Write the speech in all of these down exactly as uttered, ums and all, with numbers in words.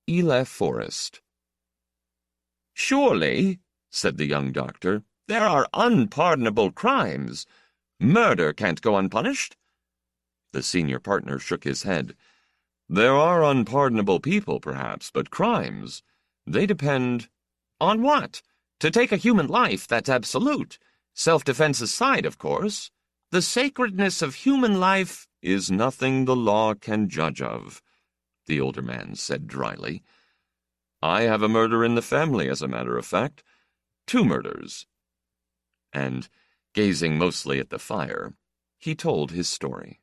Ile Forest. "Surely," said the young doctor, "there are unpardonable crimes. Murder can't go unpunished." The senior partner shook his head. "There are unpardonable people, perhaps, but crimes, they depend—" "On what? To take a human life, that's absolute. Self-defense aside, of course. The sacredness of human life is nothing the law can judge of," the older man said dryly. "I have a murder in the family, as a matter of fact. Two murders." And, gazing mostly at the fire, he told his story.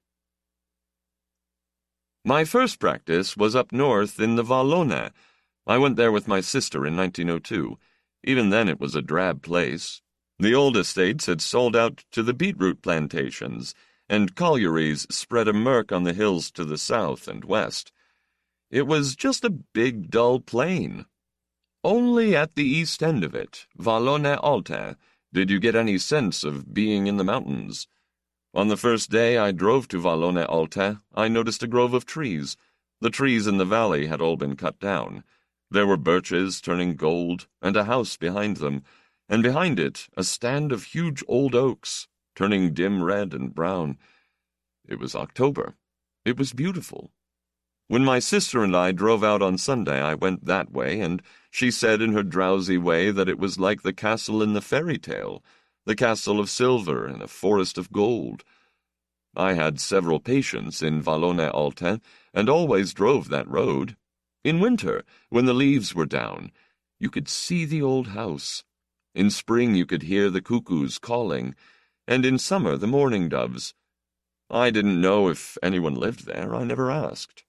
"My first practice was up north in the Vallone. I went there with my sister in nineteen oh two. Even then it was a drab place. The old estates had sold out to the beetroot plantations, and collieries spread a murk on the hills to the south and west. It was just a big, dull plain. Only at the east end of it, Vallone Alte, did you get any sense of being in the mountains. On the first day I drove to Vallone Alte, I noticed a grove of trees. The trees in the valley had all been cut down. There were birches turning gold, and a house behind them, and behind it a stand of huge old oaks, turning dim red and brown. It was October. It was beautiful. When my sister and I drove out on Sunday, I went that way, and she said in her drowsy way that it was like the castle in the fairy tale, the castle of silver in a forest of gold. I had several patients in Vallone Alte, and always drove that road. In winter, when the leaves were down, you could see the old house. In spring you could hear the cuckoos calling, and in summer the mourning doves. I didn't know if anyone lived there. I never asked.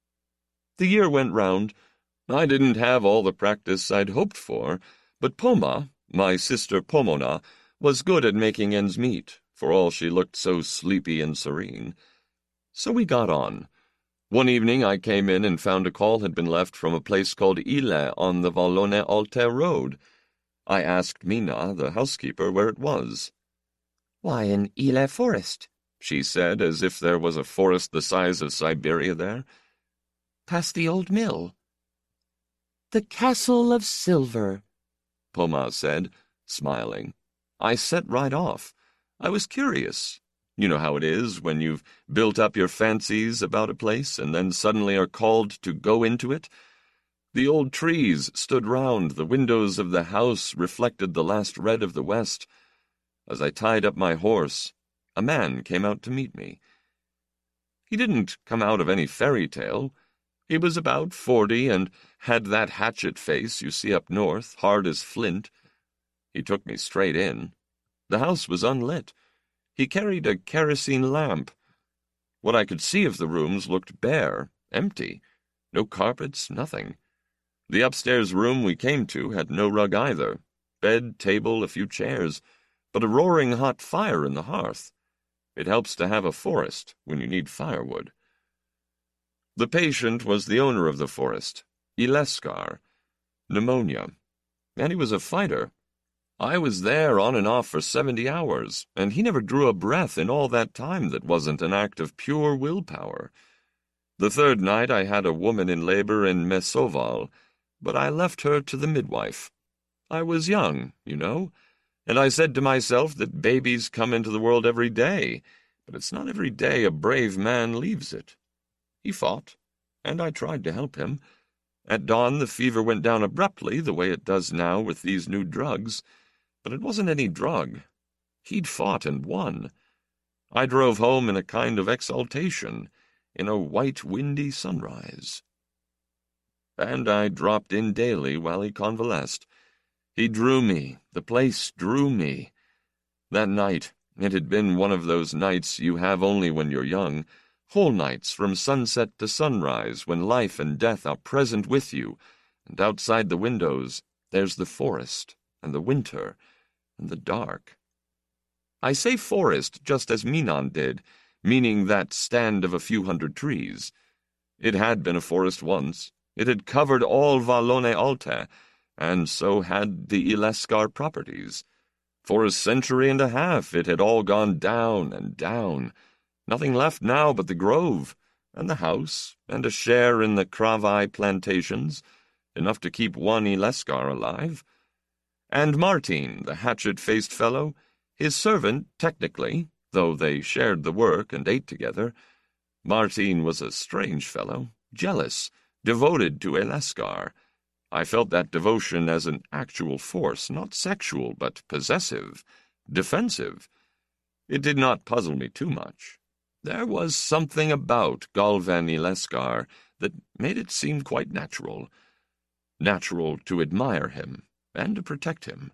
The year went round. I didn't have all the practice I'd hoped for, but Poma, my sister Pomona, was good at making ends meet, for all she looked so sleepy and serene. So we got on. One evening I came in and found a call had been left from a place called Ile on the Vallone Alte road. I asked Mina, the housekeeper, where it was. "Why, in Ile Forest," she said, as if there was a forest the size of Siberia there. "Past the old mill." "The Castle of Silver," Poma said, smiling. I set right off. I was curious. You know how it is when you've built up your fancies about a place and then suddenly are called to go into it. The old trees stood round, the windows of the house reflected the last red of the west. As I tied up my horse, a man came out to meet me. He didn't come out of any fairy tale. He was about forty and had that hatchet face you see up north, hard as flint. He took me straight in. The house was unlit. He carried a kerosene lamp. What I could see of the rooms looked bare, empty. No carpets, nothing. The upstairs room we came to had no rug either. Bed, table, a few chairs, but a roaring hot fire in the hearth. It helps to have a forest when you need firewood. The patient was the owner of the forest, Ileskar. Pneumonia. And he was a fighter. I was there on and off for seventy hours, and he never drew a breath in all that time that wasn't an act of pure willpower. The third night I had a woman in labor in Mesoval, but I left her to the midwife. I was young, you know, and I said to myself that babies come into the world every day, but it's not every day a brave man leaves it. He fought, and I tried to help him. At dawn the fever went down abruptly, the way it does now with these new drugs. But it wasn't any drug. He'd fought and won. I drove home in a kind of exaltation, in a white, windy sunrise. And I dropped in daily while he convalesced. He drew me. The place drew me. That night, it had been one of those nights you have only when you're young, whole nights from sunset to sunrise, when life and death are present with you, and outside the windows there's the forest, and the winter, and the dark. I say forest just as Minon did, meaning that stand of a few hundred trees. It had been a forest once. It had covered all Vallone Alte, and so had the Ileskar properties. For a century and a half it had all gone down and down. Nothing left now but the grove, and the house, and a share in the Cravai plantations, enough to keep one Ileskar alive. And Martin, the hatchet-faced fellow, his servant, technically, though they shared the work and ate together. Martin was a strange fellow, jealous, devoted to Ileskar. I felt that devotion as an actual force, not sexual, but possessive, defensive. It did not puzzle me too much. There was something about Galvan Ileskar that made it seem quite natural. Natural to admire him and to protect him.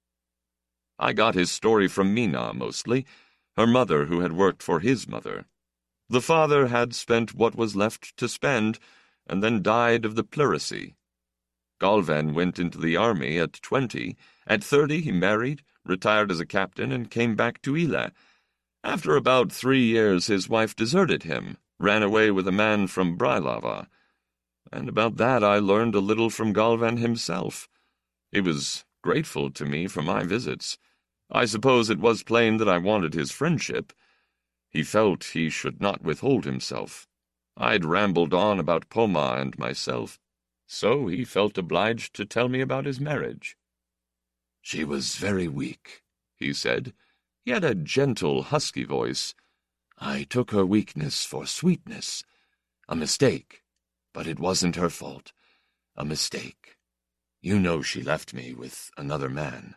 I got his story from Mina, mostly, her mother who had worked for his mother. The father had spent what was left to spend, and then died of the pleurisy. Galvan went into the army at twenty. At thirty he married, retired as a captain, and came back to Ile. After about three years his wife deserted him, ran away with a man from Brylava. And about that I learned a little from Galvan himself. He was grateful to me for my visits. I suppose it was plain that I wanted his friendship. He felt he should not withhold himself. I'd rambled on about Poma and myself, so he felt obliged to tell me about his marriage. "She was very weak," he said. He had a gentle, husky voice. "I took her weakness for sweetness. A mistake, but it wasn't her fault. A mistake. You know she left me with another man."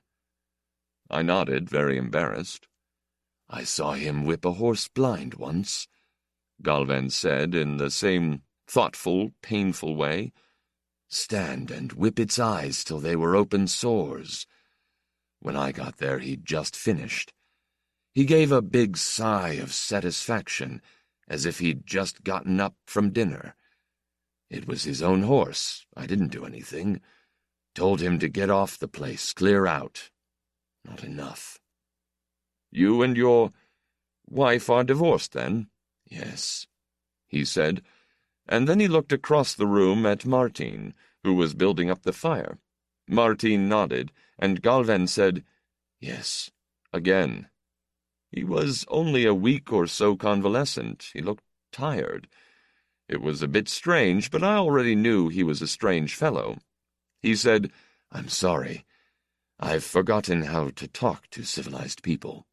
I nodded, very embarrassed. "I saw him whip a horse blind once," Galvan said in the same thoughtful, painful way. "Stand and whip its eyes till they were open sores. When I got there he'd just finished. He gave a big sigh of satisfaction, as if he'd just gotten up from dinner. It was his own horse. I didn't do anything. Told him to get off the place, clear out. Not enough." "You and your wife are divorced, then?" "Yes," he said, and then he looked across the room at Martin, who was building up the fire. Martin nodded, and Galvan said, "Yes," again. He was only a week or so convalescent. He looked tired. It was a bit strange, but I already knew he was a strange fellow. He said, "I'm sorry. I've forgotten how to talk to civilized people."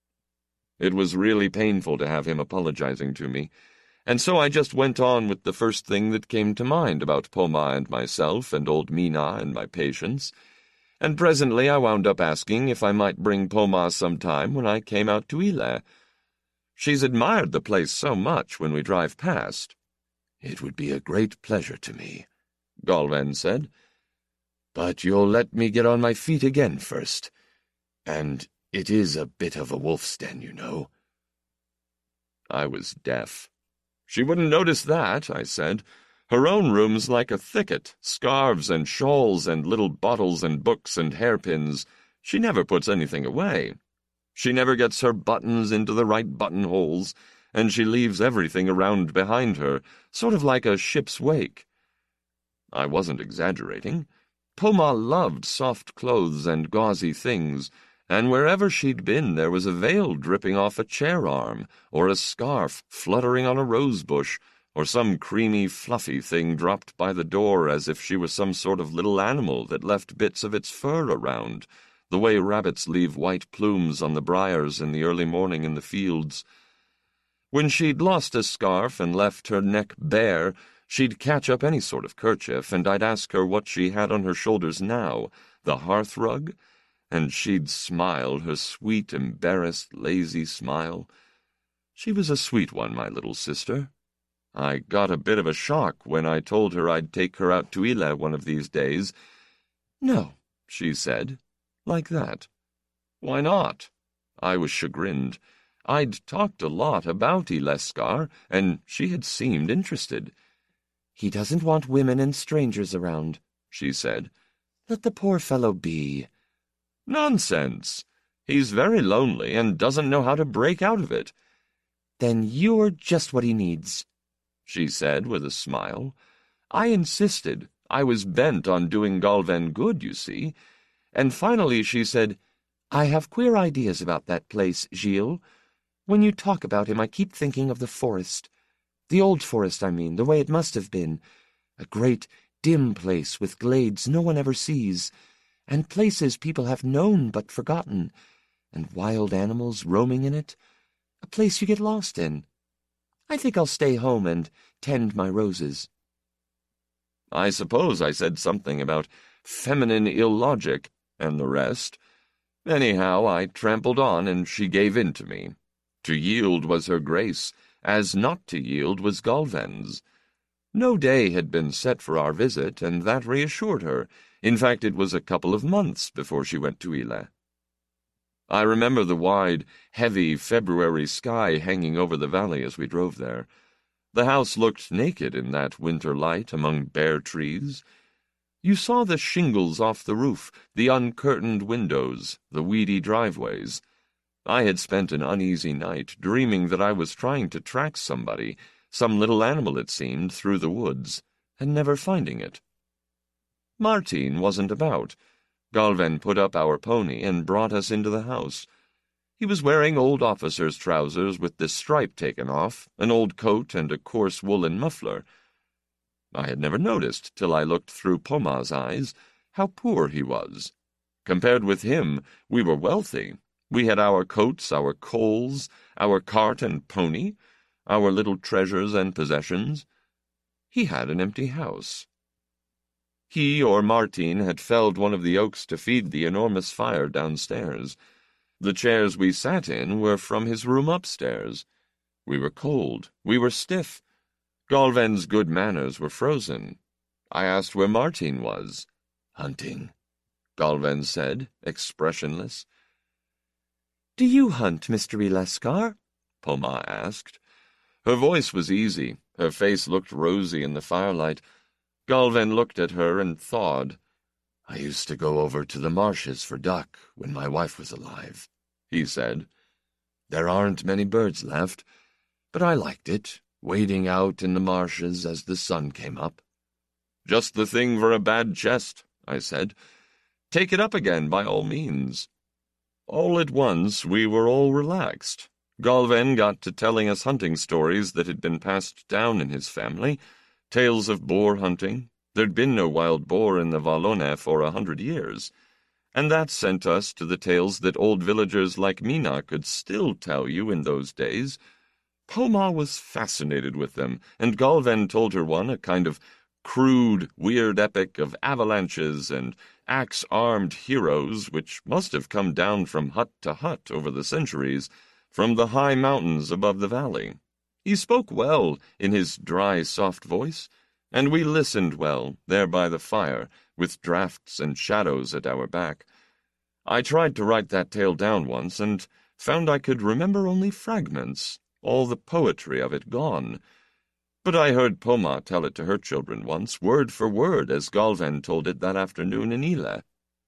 It was really painful to have him apologizing to me, and so I just went on with the first thing that came to mind about Poma and myself and old Mina and my patients, and presently I wound up asking if I might bring Poma some time when I came out to Ile. She's admired the place so much when we drive past. "It would be a great pleasure to me," Galvan said. "But you'll let me get on my feet again first. And it is a bit of a wolf's den, you know." I was deaf. "She wouldn't notice that," I said. "Her own room's like a thicket, scarves and shawls and little bottles and books and hairpins. She never puts anything away. She never gets her buttons into the right buttonholes, and she leaves everything around behind her, sort of like a ship's wake." I wasn't exaggerating. Poma loved soft clothes and gauzy things, and wherever she'd been there was a veil dripping off a chair arm, or a scarf fluttering on a rose bush, or some creamy, fluffy thing dropped by the door as if she was some sort of little animal that left bits of its fur around, the way rabbits leave white plumes on the briars in the early morning in the fields. When she'd lost a scarf and left her neck bare, she'd catch up any sort of kerchief, and I'd ask her what she had on her shoulders now, the hearth rug, and she'd smile, her sweet, embarrassed, lazy smile. She was a sweet one, my little sister. I got a bit of a shock when I told her I'd take her out to Ile one of these days. "No," she said, like that. "Why not?" I was chagrined. I'd talked a lot about Ileskar, and she had seemed interested. "He doesn't want women and strangers around," she said. "Let the poor fellow be." "Nonsense! He's very lonely and doesn't know how to break out of it." "Then you're just what he needs," she said with a smile. I insisted. I was bent on doing Galvan good, you see. And finally she said, "I have queer ideas about that place, Gilles. When you talk about him, I keep thinking of the forest. The old forest, I mean, the way it must have been. A great, dim place with glades no one ever sees, and places people have known but forgotten, and wild animals roaming in it. A place you get lost in. I think I'll stay home and tend my roses." I suppose I said something about feminine illogic and the rest. Anyhow, I trampled on, and she gave in to me. To yield was her grace, as not to yield was Galven's. No day had been set for our visit, and that reassured her. In fact, it was a couple of months before she went to Ile. I remember the wide, heavy February sky hanging over the valley as we drove there. The house looked naked in that winter light among bare trees. You saw the shingles off the roof, the uncurtained windows, the weedy driveways. I had spent an uneasy night dreaming that I was trying to track somebody, some little animal it seemed, through the woods, and never finding it. Martin wasn't about. Galven put up our pony and brought us into the house. He was wearing old officer's trousers with the stripe taken off, an old coat and a coarse woolen muffler. I had never noticed, till I looked through Poma's eyes, how poor he was. Compared with him, we were wealthy. We had our coats, our coals, our cart and pony, our little treasures and possessions. He had an empty house. He or Martin had felled one of the oaks to feed the enormous fire downstairs. The chairs we sat in were from his room upstairs. We were cold. We were stiff. Galven's good manners were frozen. I asked where Martin was. "Hunting," Galven said, expressionless. "Do you hunt, Mister Ileskar?" Poma asked. Her voice was easy. Her face looked rosy in the firelight. Galven looked at her and thawed. "I used to go over to the marshes for duck when my wife was alive," he said. "There aren't many birds left, but I liked it, wading out in the marshes as the sun came up." "Just the thing for a bad chest," I said. "Take it up again, by all means." All at once we were all relaxed. Galven got to telling us hunting stories that had been passed down in his family, tales of boar hunting. There'd been no wild boar in the Valona for a hundred years, and that sent us to the tales that old villagers like Mina could still tell you in those days. Poma was fascinated with them, and Galven told her one, a kind of crude, weird epic of avalanches and axe-armed heroes which must have come down from hut to hut over the centuries, from the high mountains above the valley. He spoke well in his dry, soft voice, and we listened well, there by the fire, with draughts and shadows at our back. I tried to write that tale down once, and found I could remember only fragments, all the poetry of it gone. But I heard Poma tell it to her children once, word for word, as Galven told it that afternoon in Ile.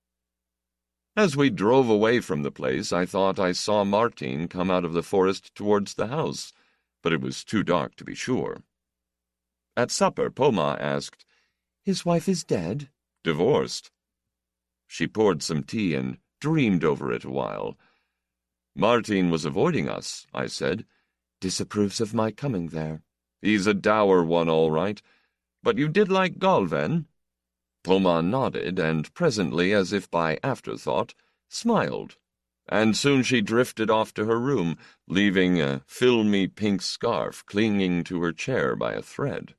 As we drove away from the place, I thought I saw Martin come out of the forest towards the house, but it was too dark to be sure. At supper, Poma asked, "His wife is dead?" "Divorced." She poured some tea and dreamed over it a while. "Martin was avoiding us," I said. "Disapproves of my coming there." "He's a dour one, all right. But you did like Galven?" Poma nodded, and presently, as if by afterthought, smiled. And soon she drifted off to her room, leaving a filmy pink scarf clinging to her chair by a thread.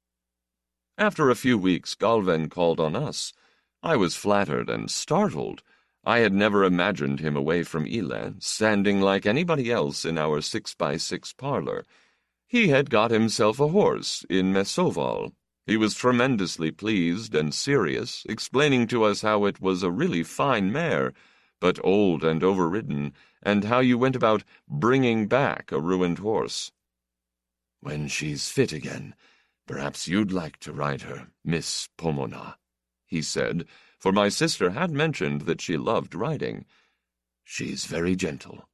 After a few weeks, Galven called on us. I was flattered and startled. I had never imagined him away from Ile, standing like anybody else in our six-by-six parlor. He had got himself a horse in Mesoval. He was tremendously pleased and serious, explaining to us how it was a really fine mare, but old and overridden, and how you went about bringing back a ruined horse. "When she's fit again, perhaps you'd like to ride her, Miss Pomona," he said, for my sister had mentioned that she loved riding. "She's very gentle."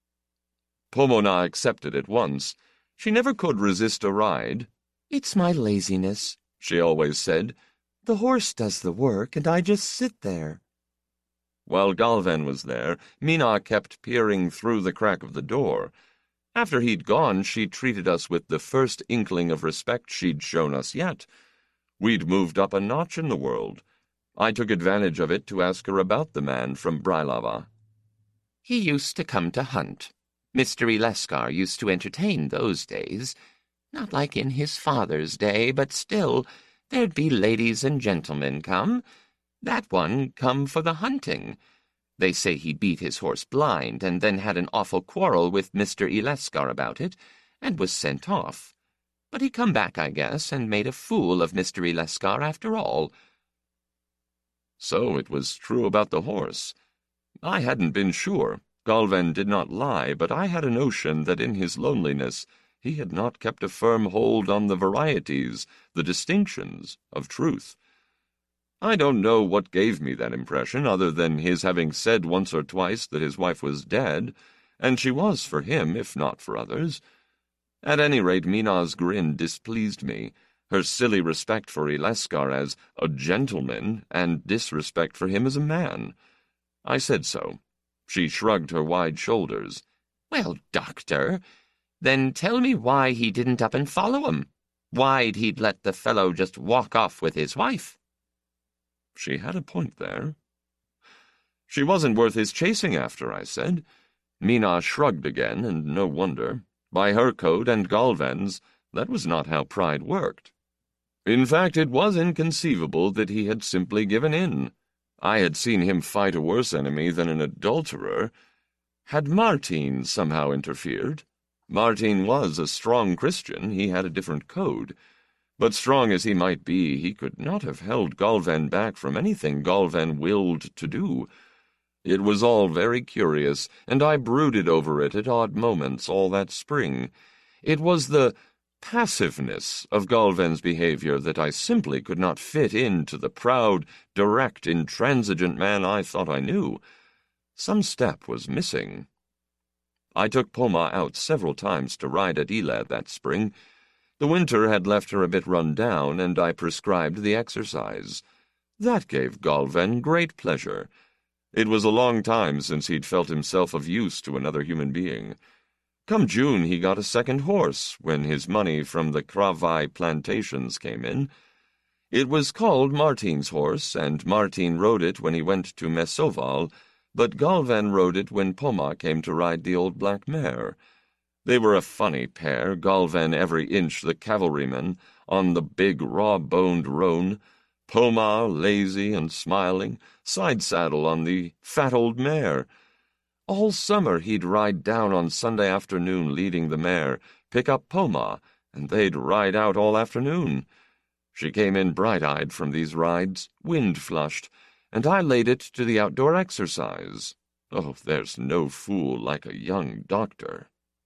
Pomona accepted at once. She never could resist a ride. "It's my laziness," she always said. "The horse does the work, and I just sit there." While Galven was there, Mina kept peering through the crack of the door. After he'd gone, she treated us with the first inkling of respect she'd shown us yet. We'd moved up a notch in the world. I took advantage of it to ask her about the man from Brylava. He used to come to hunt. Mister Ileskar used to entertain those days. Not like in his father's day, but still, there'd be ladies and gentlemen come. That one come for the hunting. They say he beat his horse blind, and then had an awful quarrel with Mister Ileskar about it, and was sent off. But he come back, I guess, and made a fool of Mister Ileskar after all. So it was true about the horse. I hadn't been sure. Galvan did not lie, but I had a notion that in his loneliness he had not kept a firm hold on the varieties, the distinctions, of truth. I don't know what gave me that impression, other than his having said once or twice that his wife was dead, and she was for him, if not for others. At any rate, Mina's grin displeased me, her silly respect for Ileskar as a gentleman, and disrespect for him as a man. I said so. She shrugged her wide shoulders. Well, Doctor, then tell me why he didn't up and follow him. Why'd he'd let the fellow just walk off with his wife? She had a point there. She wasn't worth his chasing after, I said. Mina shrugged again, and no wonder. By her code and Galvan's, that was not how pride worked. In fact, it was inconceivable that he had simply given in. I had seen him fight a worse enemy than an adulterer. Had Martin somehow interfered? Martin was a strong Christian. He had a different code. But strong as he might be, he could not have held Galvan back from anything Galvan willed to do. It was all very curious, and I brooded over it at odd moments all that spring. It was the passiveness of Galvan's behavior that I simply could not fit into the proud, direct, intransigent man I thought I knew. Some step was missing. I took Poma out several times to ride at Ila that spring. The winter had left her a bit run down, and I prescribed the exercise. That gave Galvan great pleasure. It was a long time since he'd felt himself of use to another human being. Come June he got a second horse, when his money from the Kravai plantations came in. It was called Martin's horse, and Martin rode it when he went to Mesoval, but Galvan rode it when Poma came to ride the old black mare. They were a funny pair, Galvan every inch the cavalryman, on the big raw-boned roan, Poma lazy and smiling, side-saddle on the fat old mare. All summer he'd ride down on Sunday afternoon leading the mare, pick up Poma, and they'd ride out all afternoon. She came in bright-eyed from these rides, wind-flushed, and I laid it to the outdoor exercise. Oh, there's no fool like a young doctor.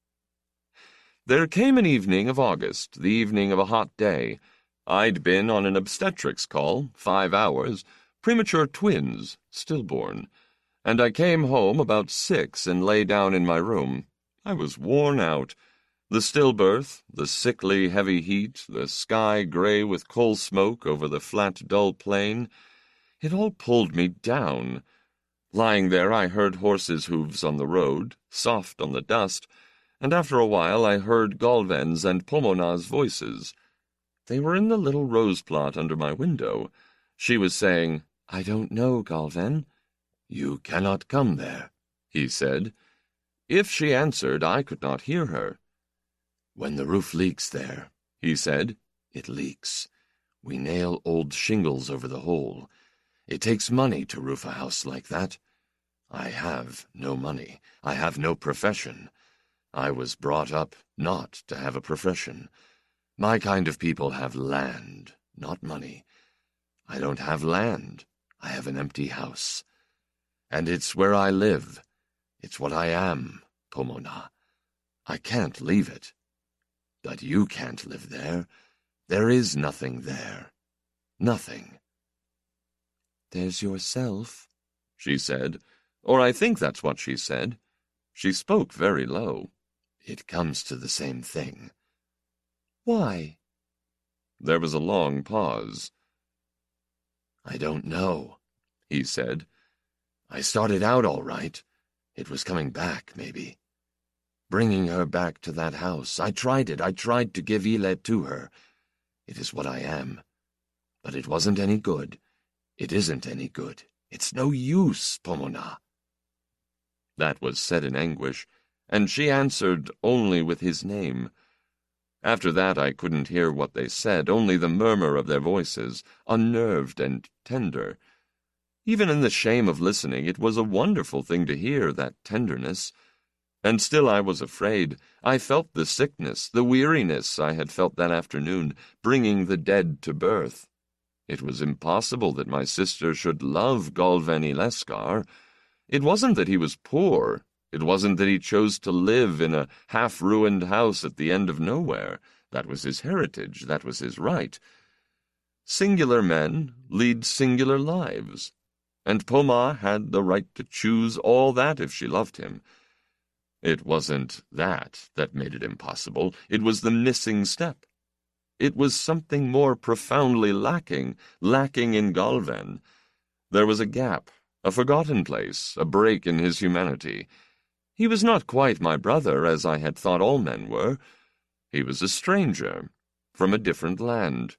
There came an evening of August, the evening of a hot day. I'd been on an obstetrics call, five hours, premature twins, stillborn, and I came home about six and lay down in my room. I was worn out. The stillbirth, the sickly heavy heat, the sky gray with coal smoke over the flat dull plain, it all pulled me down. Lying there I heard horses' hooves on the road, soft on the dust, and after a while I heard Galvan's and Pomona's voices. They were in the little rose plot under my window. She was saying, "I don't know, Galvan." "You cannot come there," he said. If she answered, I could not hear her. "When the roof leaks there," he said, "it leaks. We nail old shingles over the hole. It takes money to roof a house like that. I have no money. I have no profession. I was brought up not to have a profession. My kind of people have land, not money. I don't have land. I have an empty house. And it's where I live. It's what I am, Pomona. I can't leave it. But you can't live there. There is nothing there. Nothing." "There's yourself," she said, or I think that's what she said. She spoke very low. "It comes to the same thing." "Why?" There was a long pause. "I don't know," he said. "I started out all right. It was coming back, maybe. bringing her back to that house. I tried it. I tried to give Ile to her. It is what I am. But it wasn't any good. It isn't any good. It's no use, Pomona." That was said in anguish, and she answered only with his name. After that I couldn't hear what they said, only the murmur of their voices, unnerved and tender. Even in the shame of listening, it was a wonderful thing to hear, that tenderness. And still I was afraid. I felt the sickness, the weariness I had felt that afternoon, bringing the dead to birth. It was impossible that my sister should love Galvan Ileskar. It wasn't that he was poor. It wasn't that he chose to live in a half-ruined house at the end of nowhere. That was his heritage. That was his right. Singular men lead singular lives, and Poma had the right to choose all that if she loved him. It wasn't that that made it impossible. It was the missing step. It was something more profoundly lacking, lacking in Galvan. There was a gap, a forgotten place, a break in his humanity. He was not quite my brother, as I had thought all men were. He was a stranger, from a different land.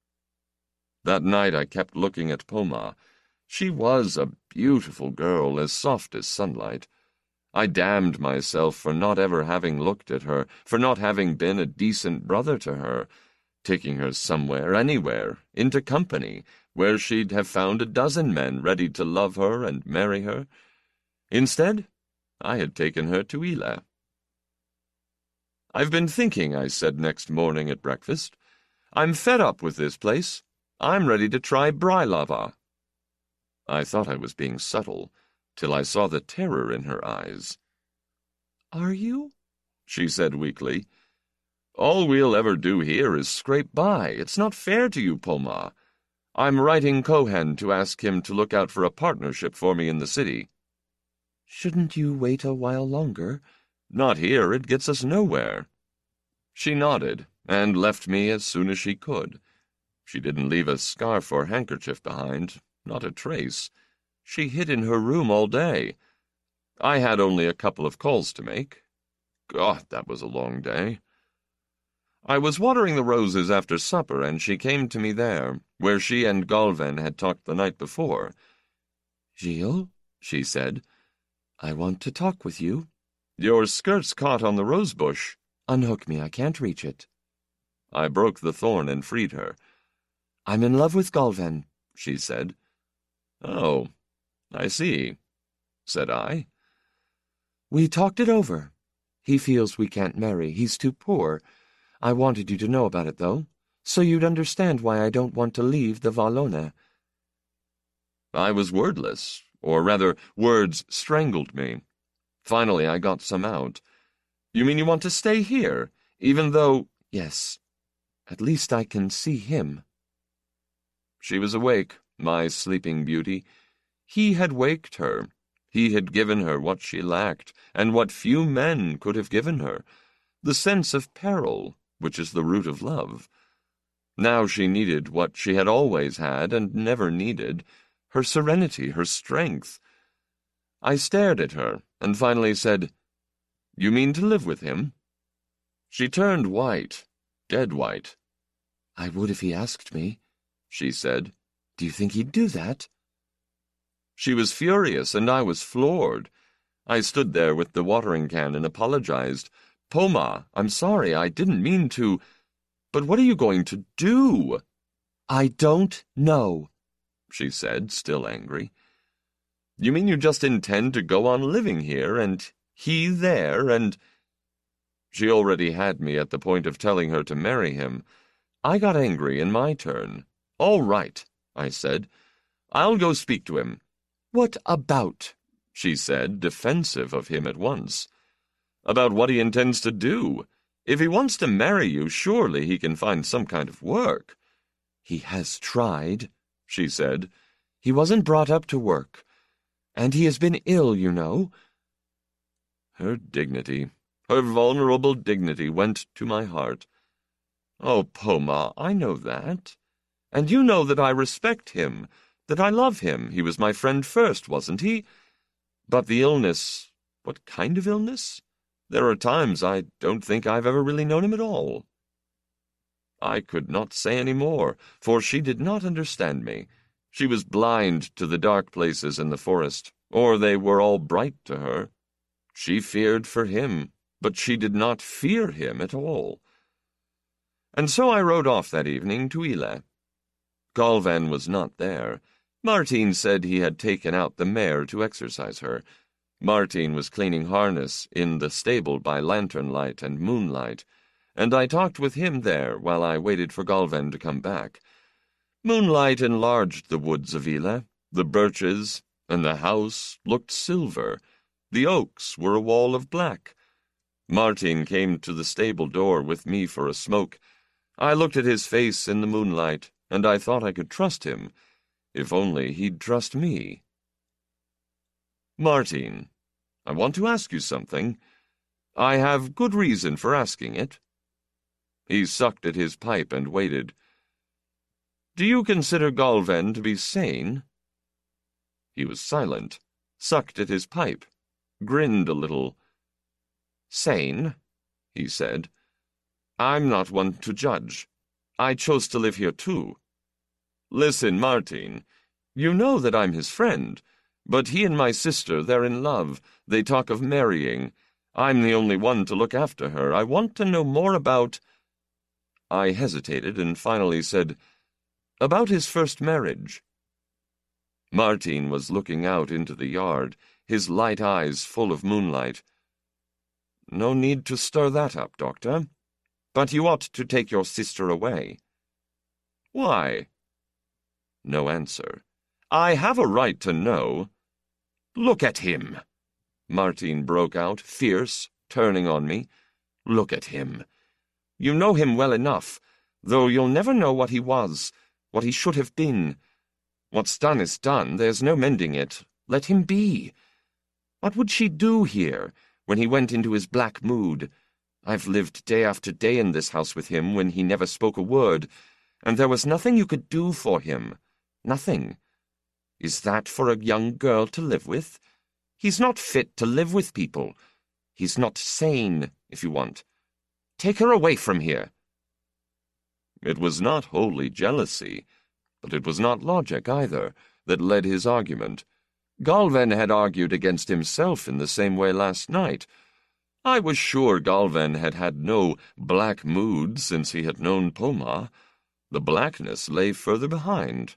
That night I kept looking at Poma. She was a beautiful girl, as soft as sunlight. I damned myself for not ever having looked at her, for not having been a decent brother to her, taking her somewhere, anywhere, into company, where she'd have found a dozen men ready to love her and marry her. Instead, I had taken her to Ile. "I've been thinking," I said next morning at breakfast. "I'm fed up with this place. I'm ready to try Brylava." I thought I was being subtle, till I saw the terror in her eyes. "Are you?" she said weakly. "All we'll ever do here is scrape by. It's not fair to you, Poma. I'm writing Cohen to ask him to look out for a partnership for me in the city." "Shouldn't you wait a while longer?" "Not here. It gets us nowhere." She nodded, and left me as soon as she could. She didn't leave a scarf or handkerchief behind, not a trace. She hid in her room all day. I had only a couple of calls to make. God, that was a long day. I was watering the roses after supper, and she came to me there, where she and Galvan had talked the night before. "Gilles," she said, "I want to talk with you." "Your skirt's caught on the rosebush." "Unhook me, I can't reach it." I broke the thorn and freed her. "I'm in love with Galvan," she said. "Oh, I see," said I. "We talked it over. He feels we can't marry. He's too poor. I wanted you to know about it, though, so you'd understand why I don't want to leave the Valona." I was wordless, or rather, words strangled me. Finally, I got some out. "You mean you want to stay here, even though—" "Yes. At least I can see him." She was awake, my sleeping beauty. He had waked her. He had given her what she lacked, and what few men could have given her, the sense of peril, which is the root of love. Now she needed what she had always had and never needed, her serenity, her strength. I stared at her, and finally said, "You mean to live with him?" She turned white, dead white. "I would if he asked me," she said. "Do you think he'd do that?" She was furious, and I was floored. I stood there with the watering can and apologized. "Poma, I'm sorry, I didn't mean to. But what are you going to do?" "I don't know," she said, still angry. "You mean you just intend to go on living here, and he there, and—" She already had me at the point of telling her to marry him. I got angry in my turn. "All right," I said. "I'll go speak to him." "What about?" she said, defensive of him at once. "About what he intends to do. If he wants to marry you, surely he can find some kind of work." "He has tried," she said. "He wasn't brought up to work. And he has been ill, you know." Her dignity, her vulnerable dignity, went to my heart. "Oh, Poma, I know that. And you know that I respect him, that I love him. He was my friend first, wasn't he? But the illness, what kind of illness? There are times I don't think I've ever really known him at all." I could not say any more, for she did not understand me. She was blind to the dark places in the forest, or they were all bright to her. She feared for him, but she did not fear him at all. And so I rode off that evening to Yle. Galvan was not there. Martin said he had taken out the mare to exercise her. Martin was cleaning harness in the stable by lantern light and moonlight, and I talked with him there while I waited for Galvan to come back. Moonlight enlarged the woods of Yle. The birches and the house looked silver. The oaks were a wall of black. Martin came to the stable door with me for a smoke. I looked at his face in the moonlight, and I thought I could trust him, if only he'd trust me. "Martin, I want to ask you something. I have good reason for asking it." He sucked at his pipe and waited. "Do you consider Galvan to be sane?" He was silent, sucked at his pipe, grinned a little. "Sane?" he said. "I'm not one to judge. I chose to live here too. Listen, Martin, you know that I'm his friend, but he and my sister, they're in love. They talk of marrying. I'm the only one to look after her. I want to know more about—" I hesitated and finally said, "About his first marriage." Martin was looking out into the yard, his light eyes full of moonlight. "No need to stir that up, Doctor. But you ought to take your sister away." "Why?" No answer. "I have a right to know." "Look at him!" Martin broke out, fierce, turning on me. "Look at him. You know him well enough, though you'll never know what he was, what he should have been. What's done is done. There's no mending it. Let him be. What would she do here, when he went into his black mood? I've lived day after day in this house with him when he never spoke a word, and there was nothing you could do for him. Nothing. Is that for a young girl to live with? He's not fit to live with people. He's not sane, if you want. Take her away from here." It was not wholly jealousy, but it was not logic either, that led his argument. Galvan had argued against himself in the same way last night. I was sure Galvan had had no black mood since he had known Poma. The blackness lay further behind.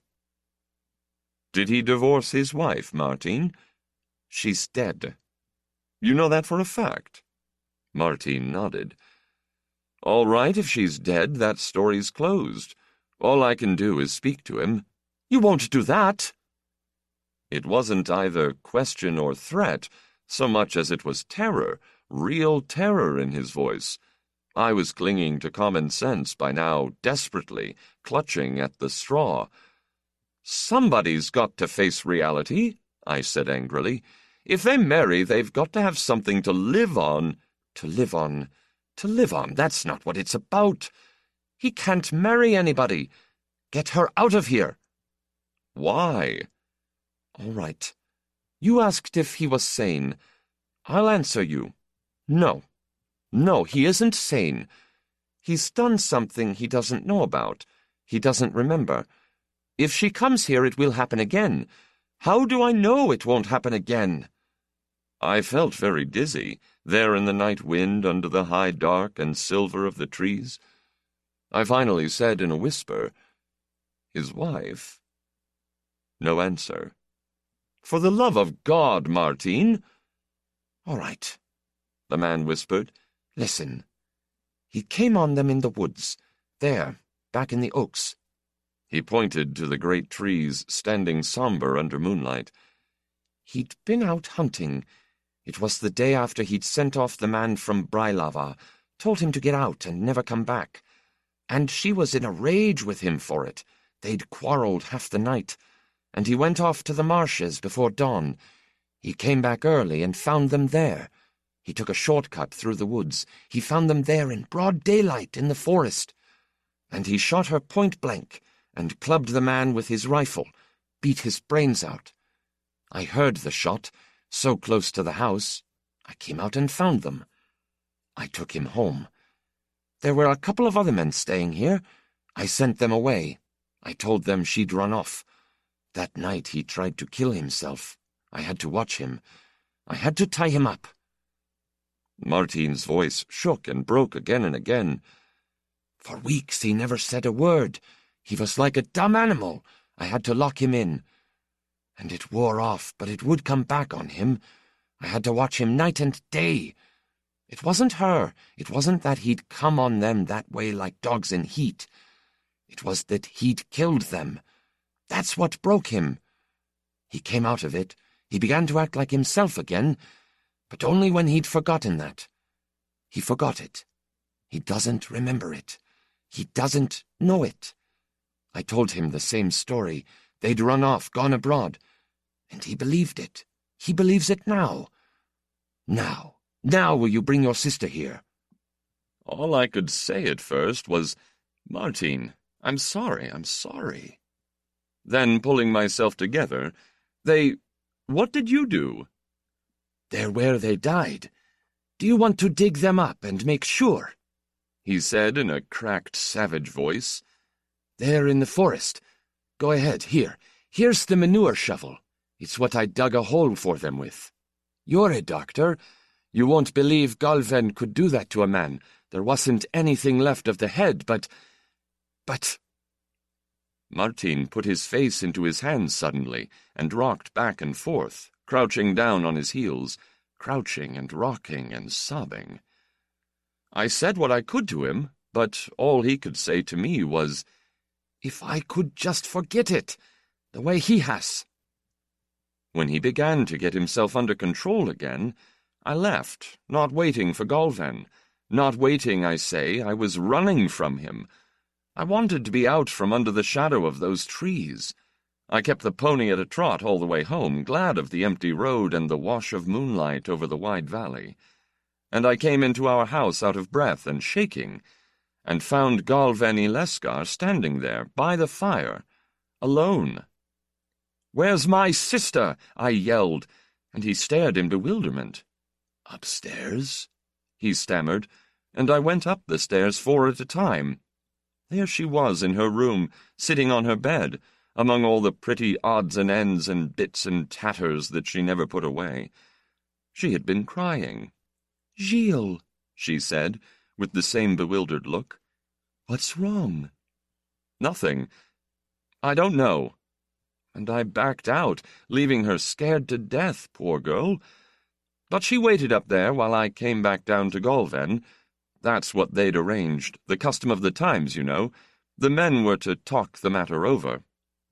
"Did he divorce his wife, Martin?" "She's dead." "You know that for a fact?" Martin nodded. "All right, if she's dead, that story's closed. All I can do is speak to him." "You won't do that!" It wasn't either question or threat, so much as it was terror, real terror in his voice. I was clinging to common sense by now, desperately, clutching at the straw. "Somebody's got to face reality," I said angrily. "If they marry, they've got to have something to live on." "To live on, to live on, that's not what it's about. He can't marry anybody. Get her out of here." "Why?" "All right. You asked if he was sane. I'll answer you. No. No, he isn't sane. He's done something he doesn't know about. He doesn't remember. If she comes here, it will happen again. How do I know it won't happen again?" I felt very dizzy, there in the night wind under the high dark and silver of the trees. I finally said in a whisper, "His wife?" No answer. "For the love of God, Martin!" "All right," the man whispered. "Listen. He came on them in the woods, there, back in the oaks." He pointed to the great trees standing somber under moonlight. "He'd been out hunting. It was the day after he'd sent off the man from Brylava, told him to get out and never come back. And she was in a rage with him for it. They'd quarreled half the night, and he went off to the marshes before dawn. He came back early and found them there. He took a shortcut through the woods. He found them there in broad daylight in the forest. And he shot her point blank and clubbed the man with his rifle, beat his brains out. I heard the shot, so close to the house. I came out and found them. I took him home. There were a couple of other men staying here. I sent them away. I told them she'd run off. That night he tried to kill himself. I had to watch him. I had to tie him up." Martin's voice shook and broke again and again. "For weeks he never said a word. He was like a dumb animal. I had to lock him in. And it wore off, but it would come back on him. I had to watch him night and day. It wasn't her. It wasn't that he'd come on them that way like dogs in heat. It was that he'd killed them. That's what broke him. He came out of it. He began to act like himself again, but only when he'd forgotten that. He forgot it. He doesn't remember it. He doesn't know it. I told him the same story. They'd run off, gone abroad. And he believed it. He believes it now. Now, now will you bring your sister here?" All I could say at first was, "Martin, I'm sorry, I'm sorry." Then, pulling myself together, they... What did you do? "They're where they died. Do you want to dig them up and make sure?" he said in a cracked, savage voice. "They're in the forest. Go ahead, here. Here's the manure shovel. It's what I dug a hole for them with. You're a doctor. You won't believe Galven could do that to a man. There wasn't anything left of the head, but... but... Martin put his face into his hands suddenly and rocked back and forth, crouching down on his heels, crouching and rocking and sobbing. I said what I could to him, but all he could say to me was, "If I could just forget it, the way he has." When he began to get himself under control again, I left, not waiting for Galven. Not waiting, I say, I was running from him. I wanted to be out from under the shadow of those trees. I kept the pony at a trot all the way home, glad of the empty road and the wash of moonlight over the wide valley. And I came into our house out of breath and shaking, and found Galven Ileskar standing there by the fire, alone. "Where's my sister?" I yelled, and he stared in bewilderment. "Upstairs?" he stammered, and I went up the stairs four at a time. There she was in her room, sitting on her bed, among all the pretty odds and ends and bits and tatters that she never put away. She had been crying. "Gilles," she said, with the same bewildered look. "What's wrong?" "Nothing. I don't know." And I backed out, leaving her scared to death, poor girl. But she waited up there while I came back down to Galven. That's what they'd arranged, the custom of the times, you know. The men were to talk the matter over.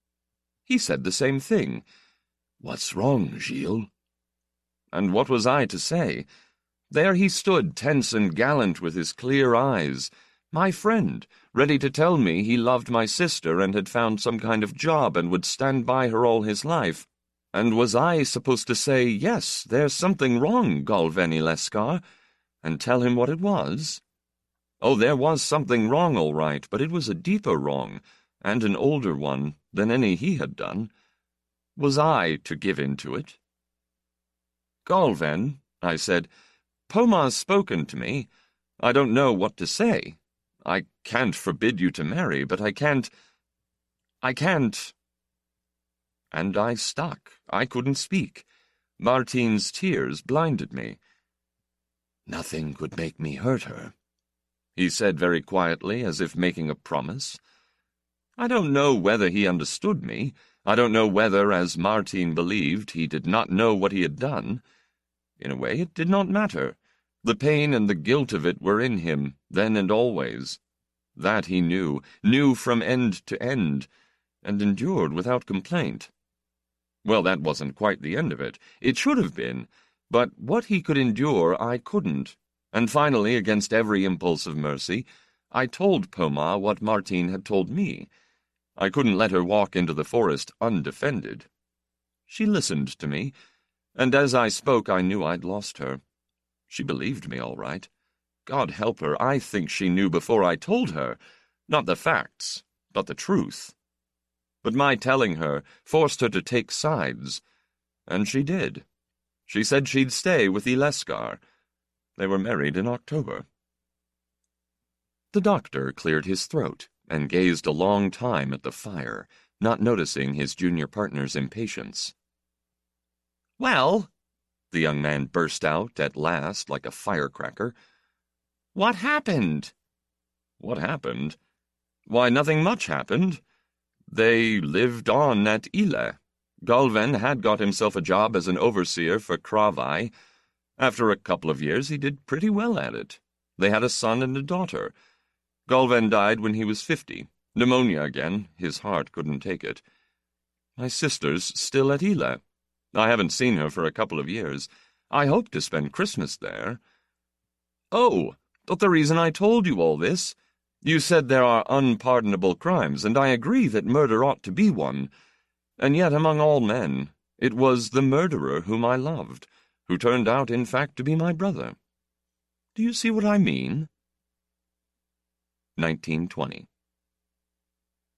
He said the same thing. "What's wrong, Gilles?" And what was I to say? There he stood, tense and gallant with his clear eyes, my friend, ready to tell me he loved my sister and had found some kind of job and would stand by her all his life. And was I supposed to say, "Yes, there's something wrong, Galven Ileskar," and tell him what it was? Oh, there was something wrong, all right, but it was a deeper wrong, and an older one than any he had done. Was I to give in to it? "Galven," I said, "Poma's spoken to me. I don't know what to say. I can't forbid you to marry, but I can't... I can't..." And I stuck. I couldn't speak. Martin's tears blinded me. "Nothing could make me hurt her," he said very quietly, as if making a promise. I don't know whether he understood me. I don't know whether, as Martin believed, he did not know what he had done. In a way, it did not matter. The pain and the guilt of it were in him, then and always. That he knew, knew from end to end, and endured without complaint. Well, that wasn't quite the end of it. It should have been, but what he could endure I couldn't, and finally, against every impulse of mercy, I told Poma what Martin had told me. I couldn't let her walk into the forest undefended. She listened to me, and as I spoke I knew I'd lost her. She believed me all right. God help her, I think she knew before I told her, not the facts, but the truth. But my telling her forced her to take sides, and she did. She said she'd stay with Ileskar. They were married in October. The doctor cleared his throat and gazed a long time at the fire, not noticing his junior partner's impatience. "Well," the young man burst out at last like a firecracker, "what happened?" "What happened? Why, nothing much happened. They lived on at Ile. Galven had got himself a job as an overseer for Kravai. After a couple of years he did pretty well at it. They had a son and a daughter. Galven died when he was fifty. Pneumonia again. His heart couldn't take it. My sister's still at Ile. I haven't seen her for a couple of years. I hope to spend Christmas there. Oh, but the reason I told you all this. You said there are unpardonable crimes, and I agree that murder ought to be one. And yet, among all men, it was the murderer whom I loved, who turned out, in fact, to be my brother. Do you see what I mean?" nineteen twenty